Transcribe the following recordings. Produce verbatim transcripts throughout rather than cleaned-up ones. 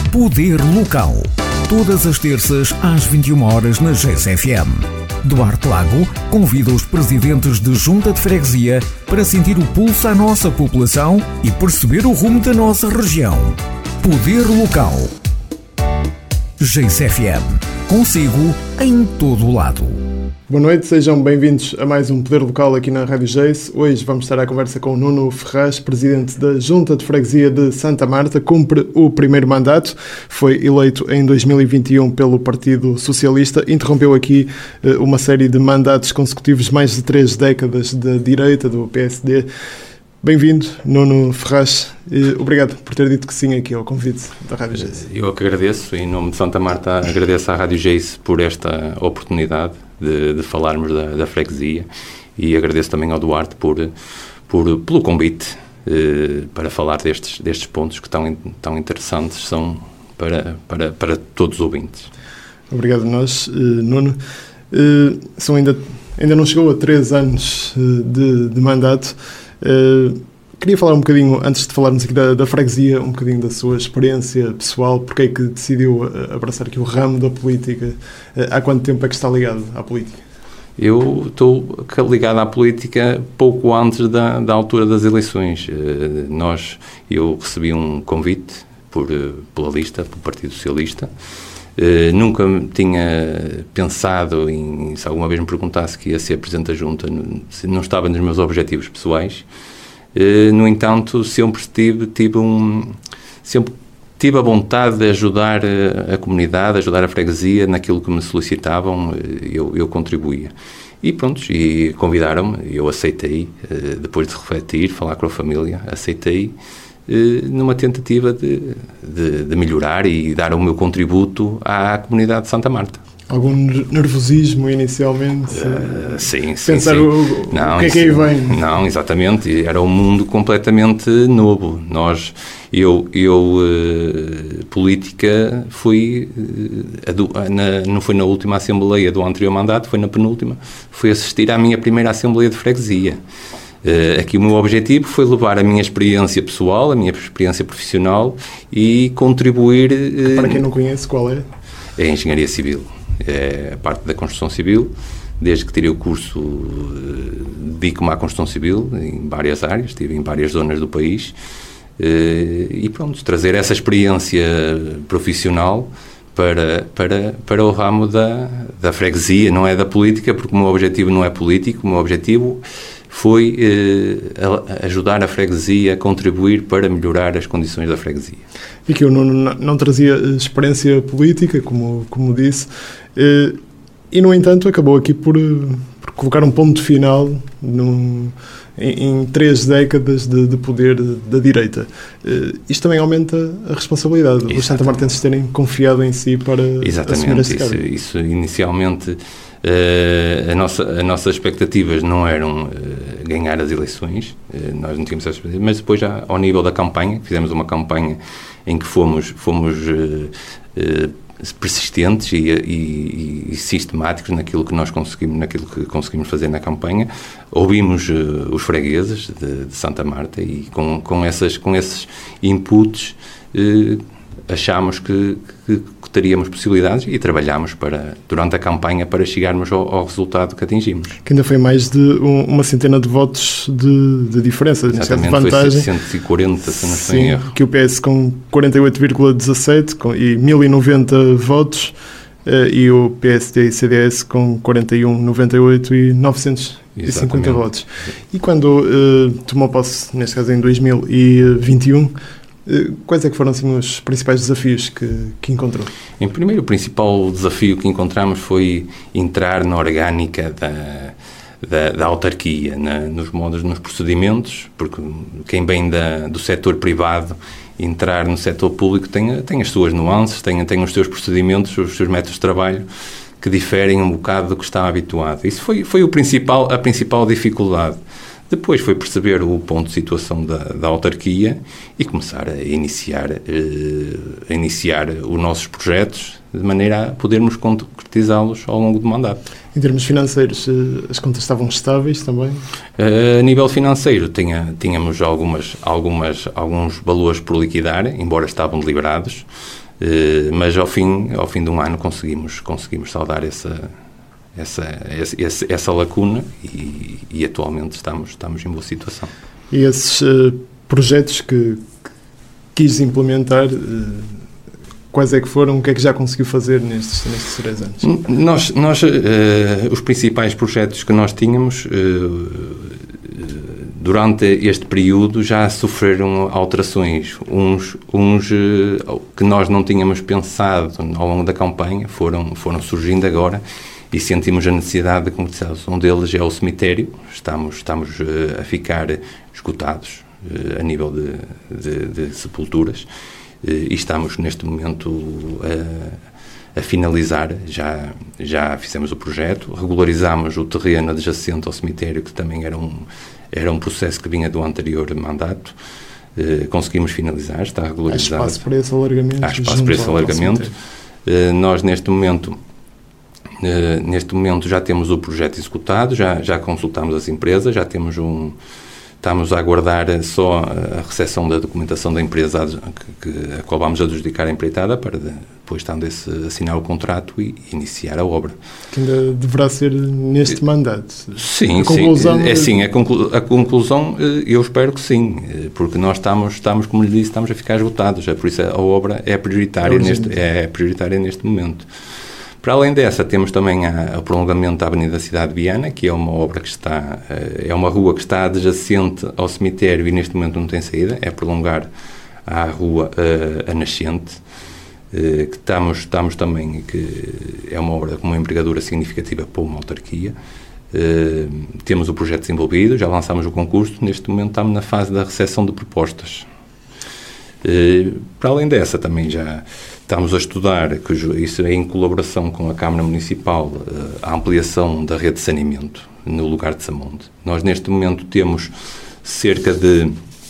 Poder Local. Todas as terças às vinte e uma horas na G C F M. Duarte Lago convida os presidentes de Junta de Freguesia para sentir o pulso à nossa população e perceber o rumo da nossa região. Poder Local. G C F M. Consigo em todo o lado. Boa noite, sejam bem-vindos a mais um Poder Local aqui na Rádio Geis. Hoje vamos estar à conversa com o Nuno Ferraz, presidente da Junta de Freguesia de Santa Marta. Cumpre o primeiro mandato, foi eleito em dois mil e vinte e um pelo Partido Socialista. Interrompeu aqui uh, uma série de mandatos consecutivos, mais de três décadas da direita, do P S D. Bem-vindo, Nuno Ferraz. Uh, obrigado por ter dito que sim aqui ao convite da Rádio Geis. Eu que agradeço, em nome de Santa Marta, agradeço à Rádio Geis por esta oportunidade De, de falarmos da, da freguesia, e agradeço também ao Duarte por, por, pelo convite eh, para falar destes, destes pontos que tão, tão interessantes são para, para, para todos os ouvintes. Obrigado a nós, eh, Nuno. Eh, são ainda, ainda não chegou a três anos eh, de, de mandato. Eh, queria falar um bocadinho, antes de falarmos aqui da, da freguesia, um bocadinho da sua experiência pessoal. Porque é que decidiu abraçar aqui o ramo da política? Há quanto tempo é que está ligado à política? Eu estou ligado à política pouco antes da, da altura das eleições. Nós, eu recebi um convite por, pela lista, pelo Partido Socialista. Nunca tinha pensado em, se alguma vez me perguntasse que ia ser Presidente da Junta, não estava nos meus objetivos pessoais. Uh, no entanto, sempre tive, tive, um, sempre tive a vontade de ajudar a, a comunidade, ajudar a freguesia naquilo que me solicitavam, eu, eu contribuía. E pronto, e convidaram-me, eu aceitei, uh, depois de refletir, falar com a família, aceitei, uh, numa tentativa de, de, de melhorar e dar o meu contributo à comunidade de Santa Marta. Algum nervosismo inicialmente? Uh, sim, sim, Pensar sim. O, não, o que é que aí vem? Não, exatamente. Era um mundo completamente novo. Nós, eu, eu uh, política, fui, uh, do, na, não foi na última Assembleia do anterior mandato, foi na penúltima, fui assistir à minha primeira Assembleia de Freguesia. Uh, aqui o meu objetivo foi levar a minha experiência pessoal, a minha experiência profissional e contribuir... Uh, Para quem não conhece, qual é? É a Engenharia Civil. É a parte da construção civil. Desde que tirei o curso, dedico-me à construção civil em várias áreas, estive em várias zonas do país, e pronto, trazer essa experiência profissional para, para, para o ramo da, da freguesia, não é da política, porque o meu objetivo não é político, o meu objetivo foi eh, ajudar a freguesia a contribuir para melhorar as condições da freguesia. E que eu não, não, não trazia experiência política, como, como disse, eh, e no entanto acabou aqui por, por colocar um ponto final num, em, em três décadas de, de poder da direita. Eh, isto também aumenta a responsabilidade. Exatamente. Os santamartenses terem confiado em si para Exatamente. assumir este cargo. Isso, isso inicialmente... Uh, a nossa, as nossas expectativas não eram uh, ganhar as eleições, uh, nós não tínhamos essas expectativas, mas depois já ao nível da campanha, fizemos uma campanha em que fomos, fomos uh, uh, persistentes e, e, e sistemáticos naquilo que nós conseguimos, naquilo que conseguimos fazer na campanha. Ouvimos uh, os fregueses de, de Santa Marta e com, com, essas, com esses inputs uh, achámos que, que, que teríamos possibilidades e trabalhámos para, durante a campanha para chegarmos ao, ao resultado que atingimos. Que ainda foi mais de um, uma centena de votos de, de diferença, Exatamente, de vantagem. Foi seiscentos e quarenta, se não estou em erro. Que o P S com quarenta e oito vírgula dezassete e mil e noventa votos, uh, e o P S D e C D S com quarenta e um vírgula noventa e oito e novecentos e cinquenta votos. E quando uh, tomou posse, neste caso em dois mil e vinte e um, quais é que foram assim, os principais desafios que, que encontrou? Em primeiro, o principal desafio que encontramos foi entrar na orgânica da, da, da autarquia, na, nos modos, nos procedimentos, porque quem vem da, do setor privado, entrar no setor público tem, tem as suas nuances, tem, tem os seus procedimentos, os seus métodos de trabalho que diferem um bocado do que está habituado. Isso foi, foi o principal, a principal dificuldade. Depois foi perceber o ponto de situação da, da autarquia e começar a iniciar, eh, a iniciar os nossos projetos de maneira a podermos concretizá-los ao longo do mandato. Em termos financeiros, as contas estavam estáveis também? A nível financeiro, tinha, tínhamos algumas, algumas, alguns valores por liquidar, embora estavam deliberados. mas ao fim, ao fim de um ano conseguimos, conseguimos saldar essa, essa, essa, essa lacuna e, e atualmente estamos, estamos em boa situação. E esses uh, projetos que, que quis implementar, uh, quais é que foram? O que é que já conseguiu fazer nestes, nestes três anos? Nós, nós uh, os principais projetos que nós tínhamos uh, durante este período já sofreram alterações. Uns, uns uh, que nós não tínhamos pensado ao longo da campanha foram, foram surgindo agora e sentimos a necessidade de concretizar. Um deles é o cemitério. Estamos, estamos uh, a ficar esgotados uh, a nível de, de, de sepulturas uh, e estamos neste momento a, a finalizar. Já, já fizemos o projeto, regularizámos o terreno adjacente ao cemitério, que também era um Era um processo que vinha do anterior mandato. Uh, conseguimos finalizar, está regularizado. Há espaço para esse alargamento? Há espaço para esse alargamento. Uh, nós, neste momento, uh, neste momento, já temos o projeto executado, já, já consultamos as empresas, já temos um... Estamos a aguardar só a recepção da documentação da empresa que, que, a qual vamos adjudicar a empreitada para depois, estando esse, assinar o contrato e iniciar a obra. Que ainda deverá ser neste mandato. Sim, a conclusão... sim. É, sim, a, conclu, a conclusão eu espero que sim, porque nós estamos, estamos, como lhe disse, estamos a ficar esgotados, é por isso a obra é prioritária, é neste, é prioritária neste momento. Para além dessa, temos também o prolongamento da Avenida da Cidade de Viana, que é uma obra que está, é uma rua que está adjacente ao cemitério e neste momento não tem saída, é prolongar a rua a, a nascente, que estamos, estamos também, que é uma obra com uma envergadura significativa para uma autarquia. Temos o projeto desenvolvido, já lançamos o concurso, neste momento estamos na fase da recepção de propostas. Para além dessa, também já estamos a estudar, que isso é em colaboração com a Câmara Municipal, a ampliação da rede de saneamento no lugar de Samonte. Nós, neste momento, temos cerca de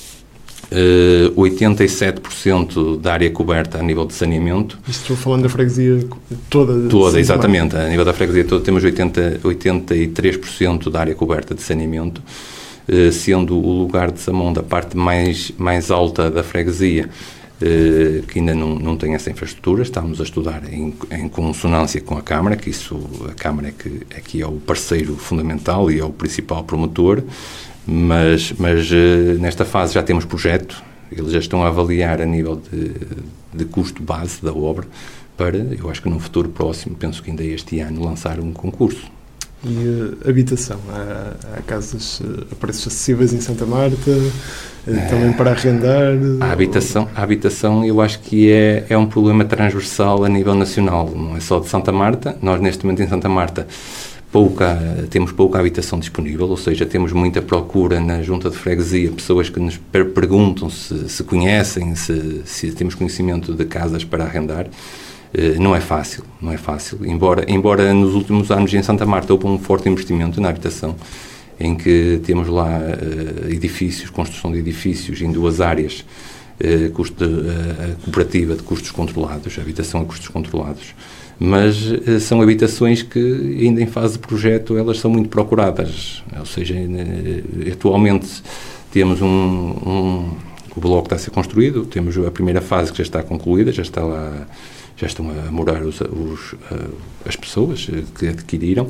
uh, oitenta e sete por cento da área coberta a nível de saneamento. Estou falando da freguesia toda? Toda, exatamente. A nível da freguesia toda temos oitenta, oitenta e três por cento da área coberta de saneamento, uh, sendo o lugar de Samonte a parte mais, mais alta da freguesia, Uh, que ainda não, não tem essa infraestrutura. Estamos a estudar em, em consonância com a Câmara, que isso, a Câmara é que, é que é o parceiro fundamental e é o principal promotor, mas, mas uh, nesta fase já temos projeto, eles já estão a avaliar a nível de, de custo base da obra para, eu acho que no futuro próximo, penso que ainda este ano, lançar um concurso. E uh, habitação? Há, há casas uh, a preços acessíveis em Santa Marta, uh, também para arrendar? A habitação, ou... a habitação eu acho que é, é um problema transversal a nível nacional, não é só de Santa Marta. Nós, neste momento, em Santa Marta, pouca, temos pouca habitação disponível, ou seja, temos muita procura na junta de freguesia, pessoas que nos per- perguntam se, se conhecem, se, se temos conhecimento de casas para arrendar. Uh, não é fácil, não é fácil, embora, embora nos últimos anos em Santa Marta houve um forte investimento na habitação, em que temos lá uh, edifícios, construção de edifícios em duas áreas, uh, custo de, uh, cooperativa de custos controlados, habitação a custos controlados, mas uh, são habitações que ainda em fase de projeto elas são muito procuradas, ou seja, uh, atualmente temos um, um, o bloco está a ser construído, temos a primeira fase que já está concluída, já está lá, já estão a morar os, os, as pessoas que adquiriram.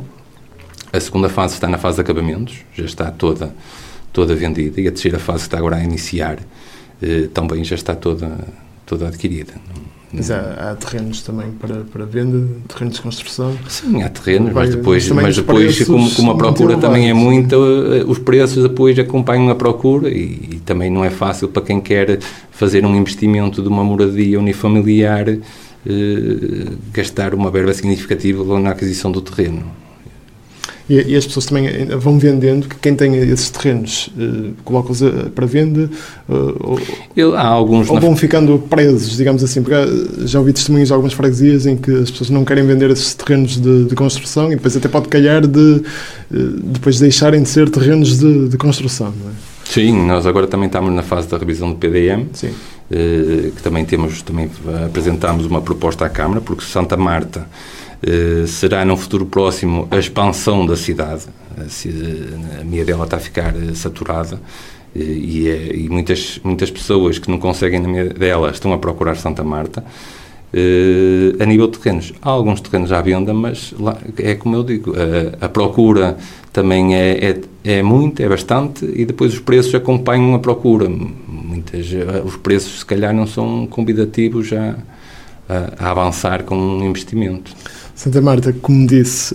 A segunda fase está na fase de acabamentos, já está toda, toda vendida, e a terceira fase que está agora a iniciar eh, também já está toda, toda adquirida. Mas há, há terrenos também para, para venda, terrenos de construção? Sim, há terrenos, mas depois, mas depois como, como a procura também é muita, os preços depois acompanham a procura e, e também não é fácil para quem quer fazer um investimento de uma moradia unifamiliar Uh, gastar uma verba significativa na aquisição do terreno. E, e as pessoas também vão vendendo, que quem tem esses terrenos uh, coloca-os para venda uh, ou, Eu, há alguns ou vão na... ficando presos, digamos assim, porque já ouvi testemunhos de algumas freguesias em que as pessoas não querem vender esses terrenos de, de construção e depois até pode calhar de uh, depois deixarem de ser terrenos de, de construção, não é? Sim, nós agora também estamos na fase da revisão do P D M. Sim. Uh, que também temos, também apresentámos uma proposta à Câmara, porque Santa Marta uh, será num futuro próximo a expansão da cidade. A, a minha dela está a ficar uh, saturada uh, e, é, e muitas, muitas pessoas que não conseguem na minha dela estão a procurar Santa Marta. Uh, a nível de terrenos, há alguns terrenos à venda, mas lá, é como eu digo, a, a procura também é, é, é muito, é bastante, e depois os preços acompanham a procura. Muitas, os preços, se calhar, não são convidativos a, a, a avançar com um investimento. Santa Marta, como disse,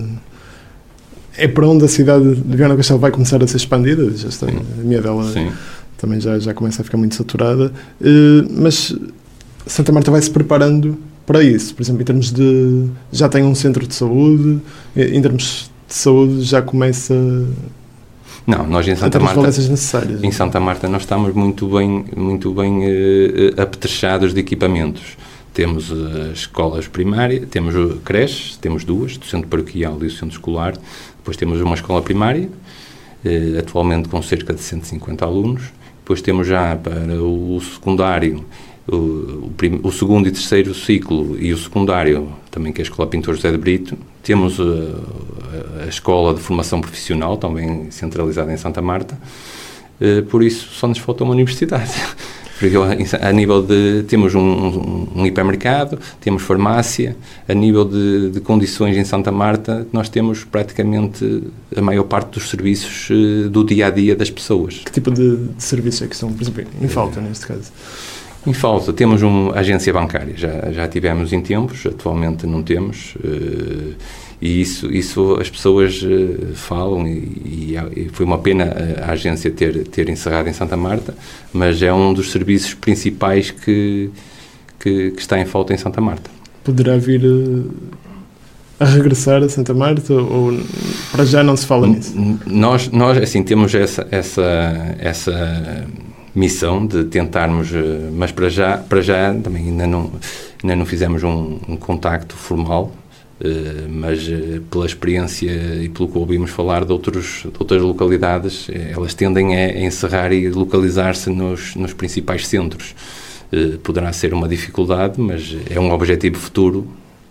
é para onde a cidade de Viana do Castelo vai começar a ser expandida. Já está, a minha dela Sim. também já, já começa a ficar muito saturada, mas Santa Marta vai se preparando para isso. Por exemplo, em termos de... já tem um centro de saúde, em termos de saúde já começa... Não, nós em Santa Marta, necessárias. Em Santa Marta nós estamos muito bem, muito bem uh, apetrechados de equipamentos. Temos as escolas primárias, temos creches, temos duas, do centro paroquial e o centro escolar. Depois temos uma escola primária, uh, atualmente com cerca de cento e cinquenta alunos. Depois temos já para o secundário, o, o, prim, o segundo e terceiro ciclo, e o secundário, também que é a Escola Pintor José de Brito. Temos uh, a Escola de Formação Profissional, também centralizada em Santa Marta. Uh, por isso, só nos falta uma universidade. Porque a nível de... Temos um, um, um hipermercado, temos farmácia. A nível de, de condições em Santa Marta, nós temos praticamente a maior parte dos serviços uh, do dia-a-dia das pessoas. Que tipo de, de serviços é que são, por exemplo, em falta, uh, neste caso? Em falta, temos uma agência bancária, já, já tivemos em tempos, atualmente não temos, uh, e isso, isso as pessoas uh, falam, e, e foi uma pena a, a agência ter, ter encerrado em Santa Marta, mas é um dos serviços principais que, que, que está em falta em Santa Marta. Poderá vir uh, a regressar a Santa Marta, ou para já não se fala nisso? Nós, nós assim, temos essa... essa, essa missão de tentarmos, mas para já, para já também ainda não, ainda não fizemos um, um contacto formal, mas pela experiência e pelo que ouvimos falar de, outros, de outras localidades, elas tendem a encerrar e localizar-se nos, nos principais centros. Poderá ser uma dificuldade, mas é um objetivo futuro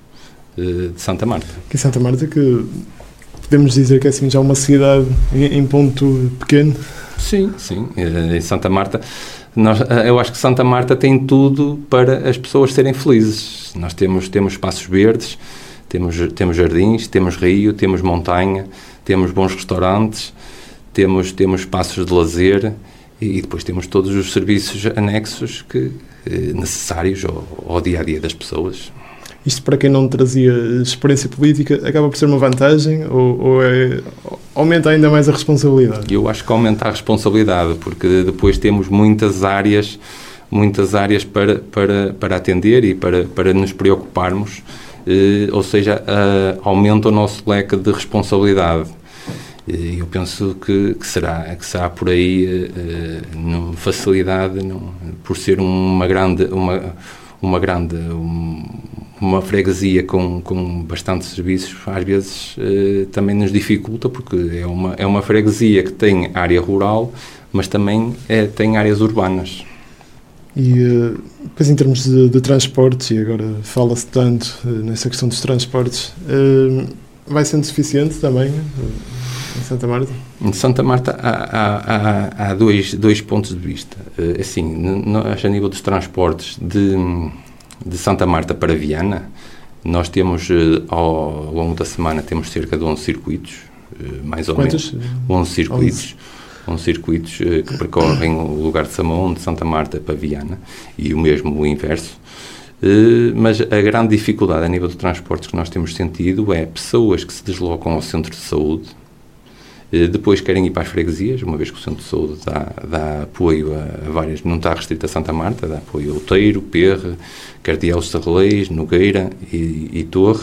de Santa Marta. Que Santa Marta, que podemos dizer que é assim já uma cidade em, em ponto pequeno? Sim, sim. Em Santa Marta, nós, eu acho que Santa Marta tem tudo para as pessoas serem felizes. Nós temos, temos espaços verdes, temos, temos jardins, temos rio, temos montanha, temos bons restaurantes, temos, temos espaços de lazer e, e depois temos todos os serviços anexos que, necessários ao, ao dia-a-dia das pessoas. Isto, para quem não trazia experiência política, acaba por ser uma vantagem ou, ou é, aumenta ainda mais a responsabilidade? Eu acho que aumenta a responsabilidade, porque depois temos muitas áreas, muitas áreas para, para, para atender e para, para nos preocuparmos, eh, ou seja, eh, aumenta o nosso leque de responsabilidade. E eu penso que, que, será, que será por aí eh, no, facilidade, no, por ser uma grande... Uma, uma grande... Um, uma freguesia com, com bastantes serviços, às vezes eh, também nos dificulta, porque é uma, é uma freguesia que tem área rural, mas também é, tem áreas urbanas. E uh, depois, em termos de, de transportes, e agora fala-se tanto uh, nessa questão dos transportes, uh, vai sendo suficiente também uh, em Santa Marta? Em Santa Marta há, há, há, há dois, dois pontos de vista. Uh, assim, nós, a nível dos transportes de... de Santa Marta para Viana, nós temos, ao longo da semana, temos cerca de onze circuitos, mais ou Quantos? menos. onze circuitos. onze circuitos que percorrem o lugar de Samão, de Santa Marta para Viana, e o mesmo o inverso. Mas a grande dificuldade a nível de transportes que nós temos sentido é pessoas que se deslocam ao centro de saúde, depois querem ir para as freguesias, uma vez que o centro de saúde dá, dá apoio a, a várias, não está restrito a Santa Marta, dá apoio a Outeiro, Perre, Cardielos, Sarreleis, Nogueira e, e Torre.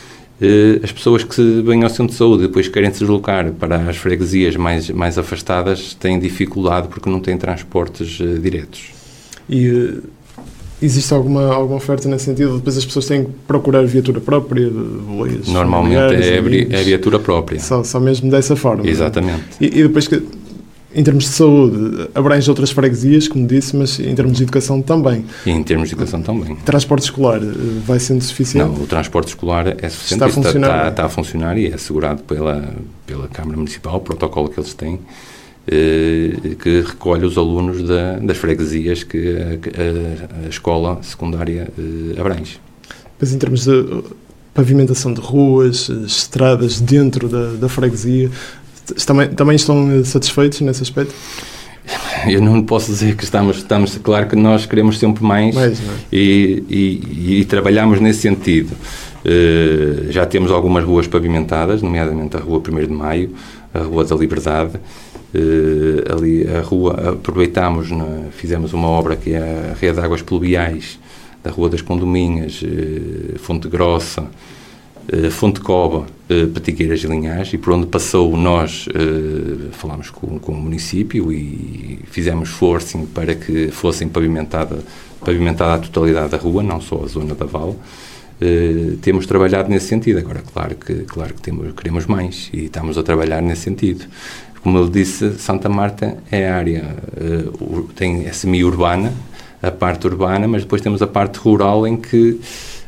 As pessoas que vêm ao centro de saúde e depois querem se deslocar para as freguesias mais, mais afastadas têm dificuldade porque não têm transportes uh, diretos. E uh, existe alguma, alguma oferta nesse sentido? Depois as pessoas têm que procurar viatura própria? De boleias, normalmente é, é a viatura própria. Só, só mesmo dessa forma. Exatamente. E, e depois que... Em termos de saúde, abrange outras freguesias, como disse, mas em termos de educação também. E em termos de educação também. Transporte escolar vai sendo suficiente? Não, o transporte escolar é suficiente. Está a funcionar? Está, está a funcionar e é assegurado pela, pela Câmara Municipal, o protocolo que eles têm. que recolhe os alunos da, das freguesias que a, a, a escola secundária abrange. Mas em termos de pavimentação de ruas, estradas dentro da, da freguesia, também, também estão satisfeitos nesse aspecto? Eu não posso dizer que estamos, estamos claro que nós queremos sempre mais, mais é? e, e, e trabalhamos nesse sentido. Uh, já temos algumas ruas pavimentadas, nomeadamente a Rua primeiro de Maio, a Rua da Liberdade. Uh, ali a rua, aproveitámos, na, fizemos uma obra que é a Rede de Águas Pluviais da Rua das Condominhas, uh, Fonte Grossa, uh, Fonte Cova, uh, Petigueiras e Linhares, e por onde passou nós uh, falámos com, com o município e fizemos forcing para que fossem pavimentada, pavimentada a totalidade da rua, não só a zona da Val. Uh, temos trabalhado nesse sentido. Agora, claro que, claro que temos, queremos mais e estamos a trabalhar nesse sentido. Como eu disse, Santa Marta é a área, uh, tem, é semi-urbana, a parte urbana, mas depois temos a parte rural em que uh,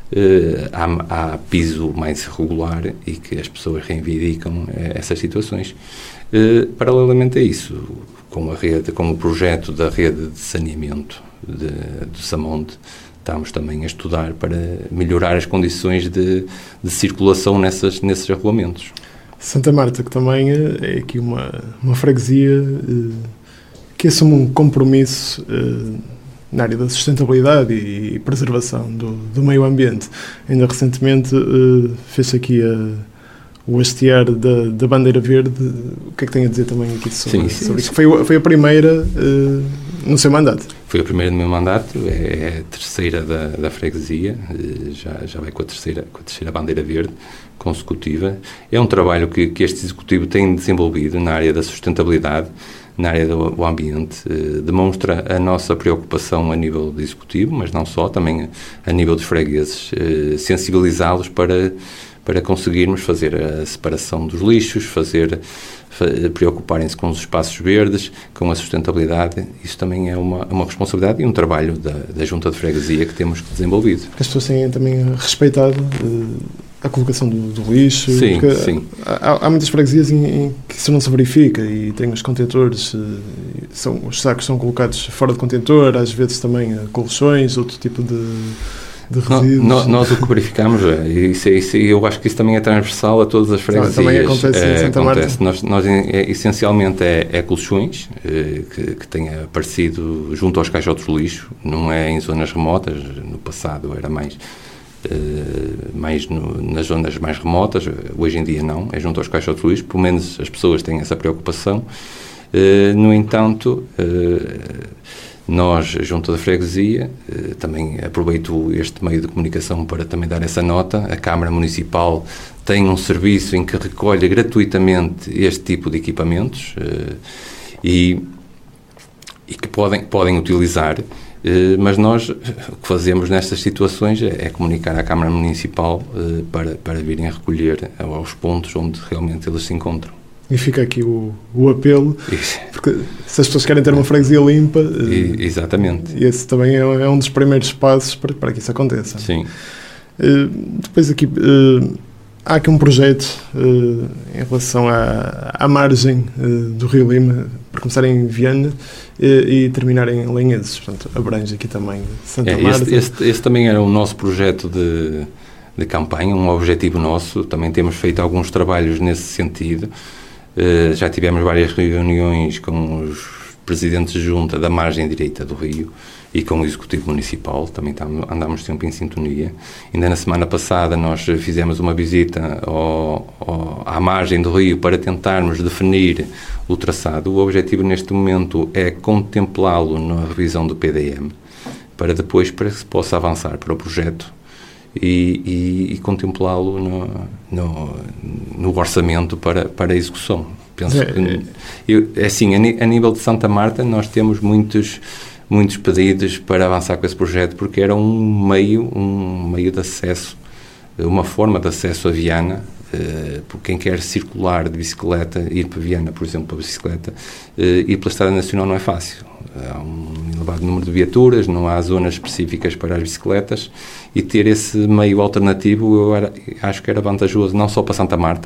há, há piso mais irregular e que as pessoas reivindicam uh, essas situações. Uh, paralelamente a isso, com, a rede, com o projeto da rede de saneamento de, de Samonte, estamos também a estudar para melhorar as condições de, de circulação nessas, nesses arruamentos. Santa Marta, que também é aqui uma, uma freguesia eh, que assume um compromisso eh, na área da sustentabilidade e, e preservação do, do meio ambiente. Ainda recentemente eh, fez aqui a, o hastear da, da bandeira verde. O que é que tem a dizer também aqui sobre, sim, sim, sobre isso? Foi, foi a primeira eh, no seu mandato? Foi a primeira no meu mandato, é a terceira da, da freguesia, já, já vai com a, terceira, com a terceira bandeira verde consecutiva. É um trabalho que, que este Executivo tem desenvolvido na área da sustentabilidade, na área do, do ambiente, eh, demonstra a nossa preocupação a nível do Executivo, mas não só, também a nível dos fregueses, eh, sensibilizá-los para, para conseguirmos fazer a separação dos lixos, fazer... preocuparem-se com os espaços verdes, com a sustentabilidade. Isso também é uma, uma responsabilidade e um trabalho da, da Junta de Freguesia que temos desenvolvido. As pessoas têm também respeitado uh, a colocação do, do lixo. Sim, sim. Há, há muitas freguesias em, em que isso não se verifica e tem os contentores, uh, são, os sacos são colocados fora de contentor, às vezes também uh, colchões, outro tipo de... de resíduos. Nós, nós o que verificamos, é, isso, isso, eu acho que isso também é transversal a todas as freguesias. Também acontece é, em Santa acontece. Marta. Nós, nós é, essencialmente é, é colchões, é, que, que tenha aparecido junto aos caixotes de lixo, não é em zonas remotas, no passado era mais, é, mais no, nas zonas mais remotas, hoje em dia não, é junto aos caixotes de lixo, pelo menos as pessoas têm essa preocupação. É, no entanto, é, nós, junto da freguesia, também aproveito este meio de comunicação para também dar essa nota. A Câmara Municipal tem um serviço em que recolhe gratuitamente este tipo de equipamentos e, e que podem, podem utilizar, mas nós o que fazemos nestas situações é, é comunicar à Câmara Municipal para, para virem a recolher aos pontos onde realmente eles se encontram. E fica aqui o, o apelo, porque se as pessoas querem ter uma freguesia limpa... E, exatamente. E esse também é, é um dos primeiros passos para, para que isso aconteça. Sim. Uh, depois aqui, uh, há aqui um projeto uh, em relação à, à margem uh, do Rio Lima, para começar em Viana uh, e terminar em Lenheses. Portanto, abrange aqui também Santa é, Marta. Este, este, este também era o nosso projeto de, de campanha, um objetivo nosso. Também temos feito alguns trabalhos nesse sentido. Uh, já tivemos várias reuniões com os presidentes de junta da margem direita do Rio e com o Executivo Municipal, também estamos, andamos sempre em sintonia. Ainda na semana passada nós fizemos uma visita ao, ao, à margem do Rio para tentarmos definir o traçado. O objetivo neste momento é contemplá-lo na revisão do P D M, para depois para que se possa avançar para o projeto E, e, e contemplá-lo no, no, no orçamento para, para a execução. Penso é, que, eu, é assim, a, a nível de Santa Marta nós temos muitos, muitos pedidos para avançar com esse projeto, porque era um meio, um meio de acesso, uma forma de acesso a Viana, uh, por quem quer circular de bicicleta, ir para Viana, por exemplo, para a bicicleta, uh, ir pela Estrada Nacional não é fácil. Há um elevado número de viaturas, não há zonas específicas para as bicicletas, e ter esse meio alternativo eu era, acho que era vantajoso não só para Santa Marta,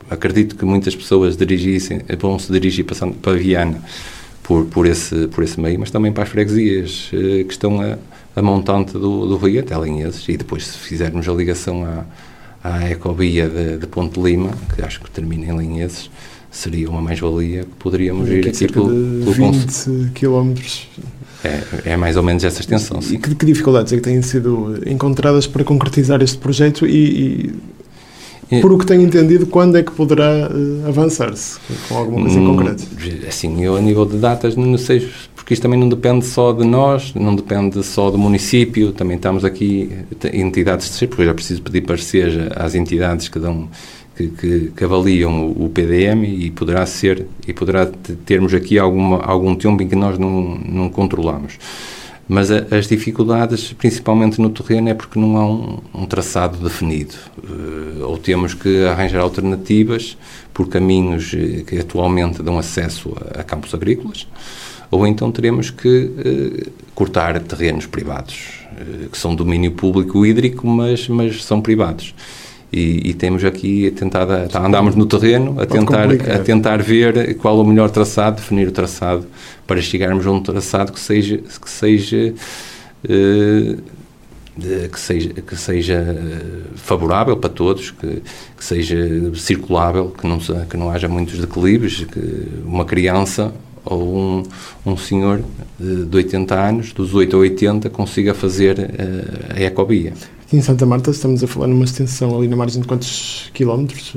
acredito que muitas pessoas dirigissem, vão se dirigir passando para Viana por, por, esse, por esse meio, mas também para as freguesias que estão a, a montante do, do Rio até Linheses, e depois se fizermos a ligação à, à ecovia de, de Ponte Lima, que acho que termina em Linheses, seria uma mais-valia que poderíamos ir aqui pelo, pelo vinte quilómetros. É, é mais ou menos essa extensão. E que, que dificuldades é que têm sido encontradas para concretizar este projeto e, e por o que tenho entendido, quando é que poderá uh, avançar-se com alguma coisa em concreto? Assim, eu a nível de datas não sei, porque isto também não depende só de nós, não depende só do município, também estamos aqui entidades de ser, porque eu já preciso pedir pareceres às entidades que dão Que, que, que avaliam o, o P D M e poderá ser e poderá termos aqui alguma, algum tempo em que nós não, não controlamos. Mas a, as dificuldades, principalmente no terreno, é porque não há um, um traçado definido. Uh, ou temos que arranjar alternativas por caminhos que atualmente dão acesso a, a campos agrícolas, ou então teremos que uh, cortar terrenos privados, uh, que são domínio público hídrico, mas, mas são privados. E, e temos aqui tentado, andámos no terreno a tentar, a tentar ver qual é o melhor traçado, definir o traçado para chegarmos a um traçado que seja que seja uh, de, que seja que seja favorável para todos, que, que seja circulável, que não que não haja muitos declives, que uma criança ou um, um senhor de, de oitenta anos, dos oito a oitenta, consiga fazer uh, a ecovia. Aqui em Santa Marta estamos a falar numa extensão ali na margem de quantos quilómetros?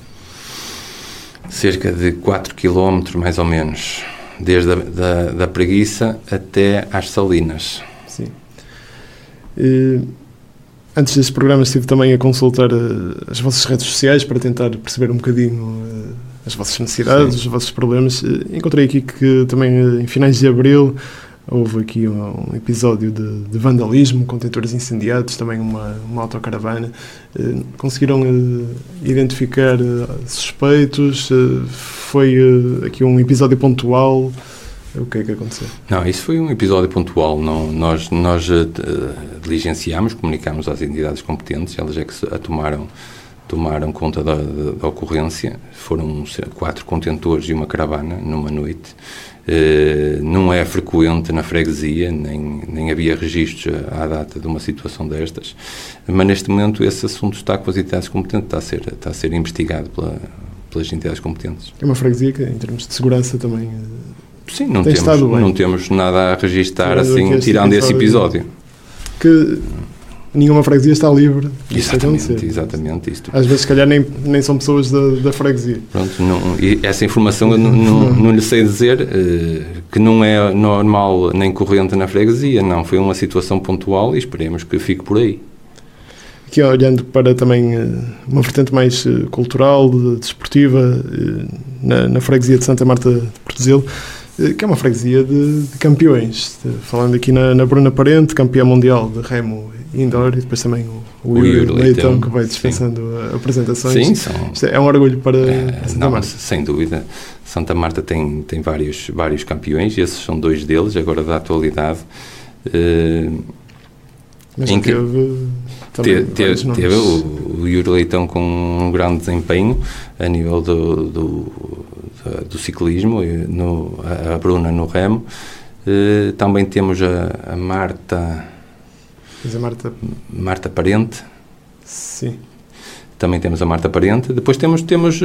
Cerca de quatro quilómetros, mais ou menos, desde a da, da Preguiça até às Salinas. Sim. E, antes deste programa estive também a consultar uh, as vossas redes sociais para tentar perceber um bocadinho uh, as vossas necessidades, Sim. os vossos problemas. Uh, encontrei aqui que também uh, em finais de abril houve aqui um, um episódio de, de vandalismo, contentores incendiados, também uma, uma autocaravana. Uh, conseguiram uh, identificar uh, suspeitos? Uh, foi uh, aqui um episódio pontual? O que é que aconteceu? Não, isso foi um episódio pontual. Não, nós nós uh, diligenciámos, comunicámos às entidades competentes, elas é que a tomaram, tomaram conta da, da, da ocorrência. Foram quatro contentores e uma caravana numa noite. Uh, não é frequente na freguesia, nem, nem havia registros à data de uma situação destas, mas neste momento esse assunto está com as entidades competentes, está a ser, está a ser investigado pela, pelas entidades competentes. É uma freguesia que, em termos de segurança, também Sim, não, tem temos, não temos nada a registar assim, este tirando esse episódio. Que nenhuma freguesia está livre de Exatamente, exatamente. Isto. Às vezes, se calhar, nem, nem são pessoas da, da freguesia. Pronto, não, e essa informação eu não, não, não lhe sei dizer, uh, que não é normal nem corrente na freguesia, não. Foi uma situação pontual e esperemos que fique por aí. Aqui olhando para também uh, uma vertente mais uh, cultural, de, desportiva, uh, na, na freguesia de Santa Marta de Portozelo, uh, que é uma freguesia de, de campeões. De, falando aqui na, na Bruna Parente, campeã mundial de remo indoor, e depois também o, o, o Yuri Leitão, Leitão, que vai dispensando sim. apresentações. Sim, são, Isto é um orgulho para é, Santa não, Marta. Sem dúvida. Santa Marta tem, tem vários, vários campeões, e esses são dois deles, agora da atualidade. Uh, Mas em que teve, teve, teve, teve o, o Yuri Leitão com um grande desempenho a nível do, do, do, do ciclismo, no, a Bruna no remo. Uh, também temos a, a Marta... Mas a Marta... Marta Parente. Sim. Também temos a Marta Parente. Depois temos, temos uh,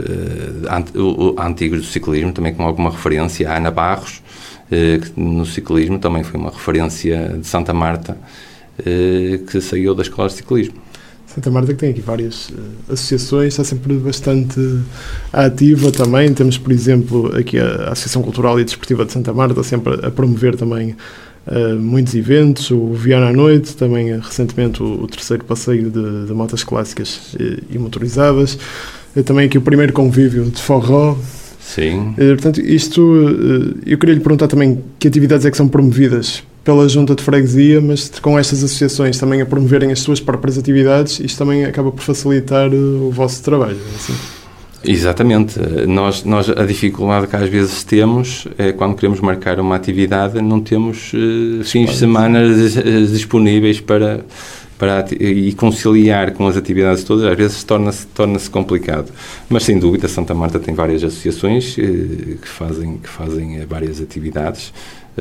uh, antigos do ciclismo, também com alguma referência. A Ana Barros, uh, que no ciclismo também foi uma referência de Santa Marta, uh, que saiu da escola de ciclismo. Santa Marta que tem aqui várias uh, associações, está sempre bastante ativa também. Temos, por exemplo, aqui a Associação Cultural e Desportiva de Santa Marta, sempre a promover também Uh, muitos eventos, o Viana à Noite, também uh, recentemente o, o terceiro passeio de, de motas clássicas e, e motorizadas, uh, também aqui o primeiro convívio de forró. Sim. Uh, portanto, isto, uh, eu queria lhe perguntar também que atividades é que são promovidas pela Junta de Freguesia, mas com estas associações também a promoverem as suas próprias atividades, isto também acaba por facilitar uh, o vosso trabalho, assim. Exatamente. Nós, nós, a dificuldade que às vezes temos é quando queremos marcar uma atividade, não temos uh, fins de semana disponíveis para, para, e conciliar com as atividades todas, às vezes torna-se, torna-se complicado. Mas, sem dúvida, Santa Marta tem várias associações que fazem, que fazem várias atividades.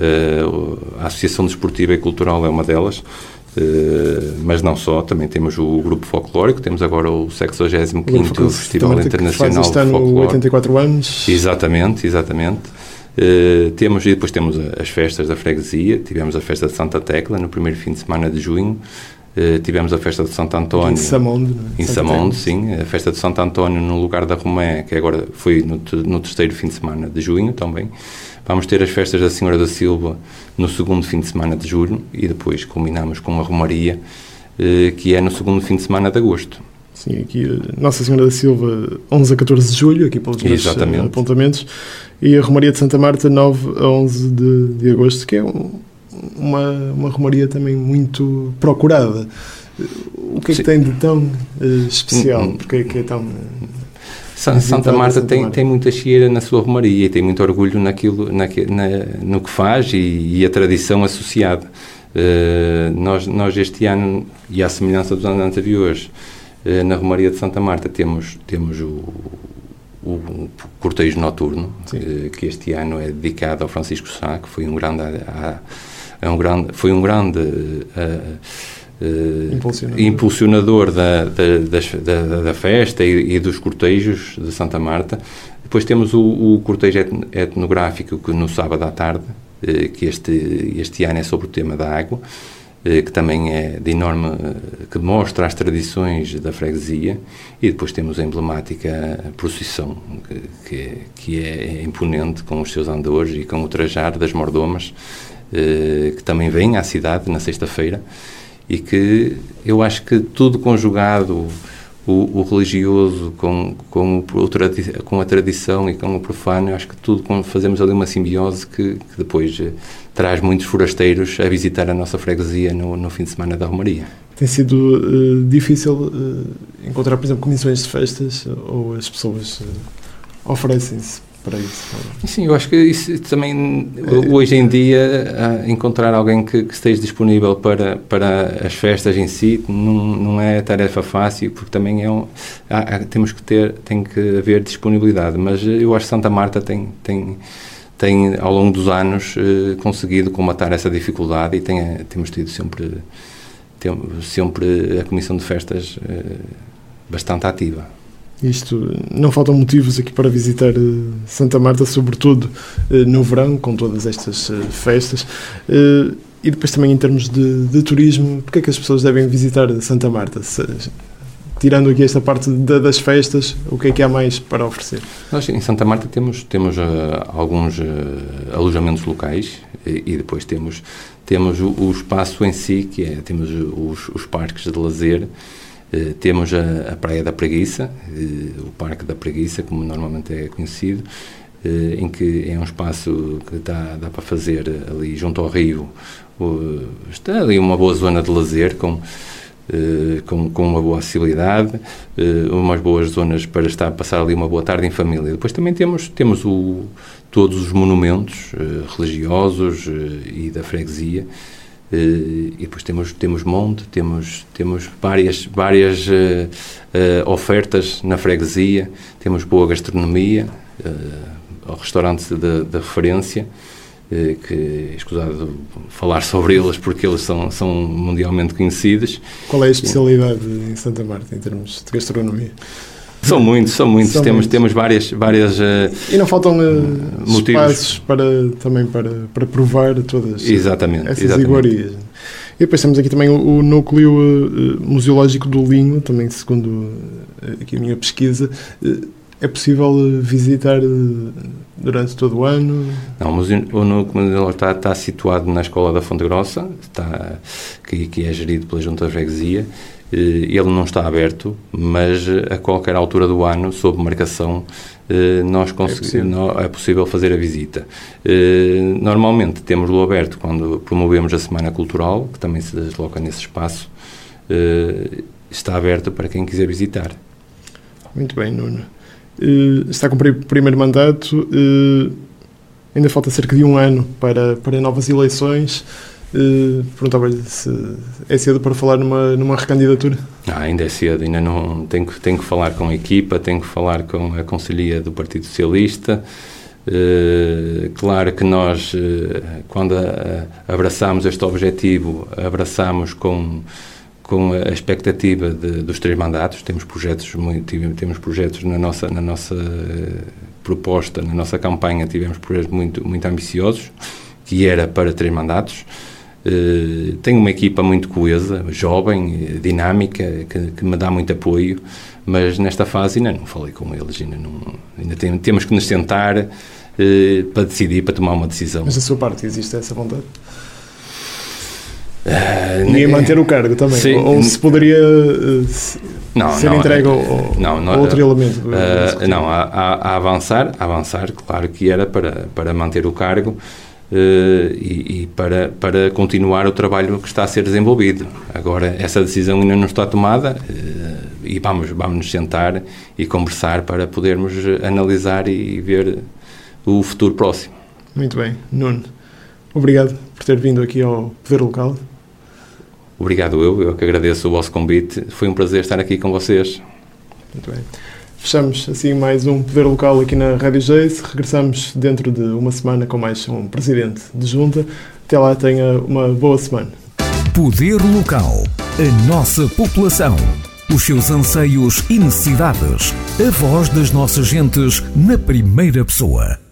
A Associação Desportiva e Cultural é uma delas. Uh, mas não só, também temos o Grupo Folclórico, temos agora o sexagésimo quinto Festival Internacional de Folclore. oitenta e quatro anos. Exatamente, exatamente. Uh, temos, e depois temos as festas da freguesia, tivemos a festa de Santa Tecla no primeiro fim de semana de junho, uh, tivemos a festa de Santo António. Em Samonde. Em Samonde, sim. A festa de Santo António no lugar da Romé, que agora foi no, no terceiro fim de semana de junho também. Vamos ter as festas da Senhora da Silva no segundo fim de semana de julho e depois combinamos com a Romaria, eh, que é no segundo fim de semana de agosto. Sim, aqui Nossa Senhora da Silva, onze a catorze de julho, aqui pelos meus apontamentos, e a Romaria de Santa Marta, nove a onze de, de agosto, que é um, uma, uma Romaria também muito procurada. O que é que Sim. tem de tão uh, especial? Hum, Porque é que é tão... Santa, Santa Marta tem, tem muita cheira na sua romaria e tem muito orgulho naquilo, na, na, no que faz e, e a tradição associada. Uh, nós, nós este ano, e à semelhança dos anos anteriores, uh, na Romaria de Santa Marta temos, temos o, o cortejo noturno, uh, que este ano é dedicado ao Francisco Sá, que foi um grande, a, a, um grande, foi um grande uh, Uh, impulsionador, impulsionador da, da, da, da festa e, e dos cortejos de Santa Marta. Depois temos o, o cortejo etnográfico, que no sábado à tarde, uh, que este, este ano é sobre o tema da água, uh, que também é de enorme, uh, que mostra as tradições da freguesia, e depois temos a emblemática procissão, que, que, é, que é imponente, com os seus andores e com o trajar das mordomas, uh, que também vem à cidade na sexta-feira. E que eu acho que tudo conjugado, o, o religioso com, com, o, com a tradição e com o profano, eu acho que tudo fazemos ali uma simbiose que, que depois eh, traz muitos forasteiros a visitar a nossa freguesia no, no fim de semana da Romaria. Tem sido uh, difícil uh, encontrar, por exemplo, comissões de festas, ou as pessoas uh, oferecem-se para isso? Sim, eu acho que isso também, hoje em dia, encontrar alguém que, que esteja disponível para, para as festas em si não, não é tarefa fácil, porque também é um, há, temos que ter, tem que haver disponibilidade, mas eu acho que Santa Marta tem, tem, tem ao longo dos anos conseguido combater essa dificuldade e tem, temos tido sempre, tem, sempre a Comissão de Festas bastante ativa. Isto, não faltam motivos aqui para visitar uh, Santa Marta, sobretudo uh, no verão, com todas estas uh, festas. Uh, e depois também em termos de, de turismo, porque é que as pessoas devem visitar Santa Marta? Se, tirando aqui esta parte da, das festas, o que é que há mais para oferecer? Nós em Santa Marta temos, temos uh, alguns uh, alojamentos locais e, e depois temos, temos o, o espaço em si, que é, temos os, os parques de lazer. Uh, temos a, a Praia da Preguiça, uh, o Parque da Preguiça, como normalmente é conhecido, uh, em que é um espaço que dá, dá para fazer ali junto ao rio. Uh, está ali uma boa zona de lazer, com, uh, com, com uma boa acessibilidade, uh, umas boas zonas para estar, passar ali uma boa tarde em família. Depois também temos, temos o, todos os monumentos uh, religiosos uh, e da freguesia. Uh, e depois temos, temos monte, temos, temos várias, várias uh, uh, ofertas na freguesia, temos boa gastronomia, uh, restaurantes de, de referência, uh, que é escusado falar sobre eles porque eles são, são mundialmente conhecidos. Qual é a especialidade em Santa Marta em termos de gastronomia? São muitos, são muitos. São temos, muitos. temos várias, várias uh, e não faltam uh, espaços para, também para, para provar todas exatamente, essas exatamente. iguarias. E depois temos aqui também o, o núcleo uh, museológico do Linho, também segundo uh, aqui a minha pesquisa. Uh, é possível uh, visitar uh, durante todo o ano? Não, o, museu, o núcleo museológico está, está situado na Escola da Fonte Grossa, está, que, que é gerido pela Junta de Freguesia. Ele não está aberto, mas a qualquer altura do ano, sob marcação, nós conseguimos, é, possível. é possível fazer a visita. Normalmente temos-lo aberto quando promovemos a Semana Cultural, que também se desloca nesse espaço. Está aberto para quem quiser visitar. Muito bem, Nuno. Está a cumprir o primeiro mandato, ainda falta cerca de um ano para, para novas eleições. Uh, perguntava-lhe se é cedo para falar numa, numa recandidatura. Ah, ainda é cedo, ainda não tenho que, tenho que falar com a equipa, tenho que falar com a Conselhia do Partido Socialista. Uh, claro que nós, uh, quando uh, abraçamos este objetivo, abraçamos com, com a expectativa de, dos três mandatos. Temos projetos, muito, temos projetos na nossa, na nossa uh, proposta, na nossa campanha, tivemos projetos muito, muito ambiciosos, que era para três mandatos. Uh, tenho uma equipa muito coesa, jovem, dinâmica, que, que me dá muito apoio, mas nesta fase ainda não falei com eles, ainda, não, ainda tem, temos que nos sentar uh, para decidir, para tomar uma decisão. Mas da sua parte existe essa vontade? Uh, e manter o cargo também? Sim, ou se poderia uh, não, ser não, entregue ao, não, não, ao outro uh, elemento? Uh, não, a, a, a avançar, a avançar, claro que era para, para manter o cargo. Uh, e, e para, para continuar o trabalho que está a ser desenvolvido. Agora, essa decisão ainda não está tomada uh, e vamos, vamos nos sentar e conversar para podermos analisar e ver o futuro próximo. Muito bem. Nuno, obrigado por ter vindo aqui ao Poder Local. Obrigado eu, eu que agradeço o vosso convite. Foi um prazer estar aqui com vocês. Muito bem. Fechamos assim mais um Poder Local aqui na Rádio Jace. Regressamos dentro de uma semana com mais um Presidente de Junta. Até lá, tenha uma boa semana. Poder Local. A nossa população. Os seus anseios e necessidades. A voz das nossas gentes na primeira pessoa.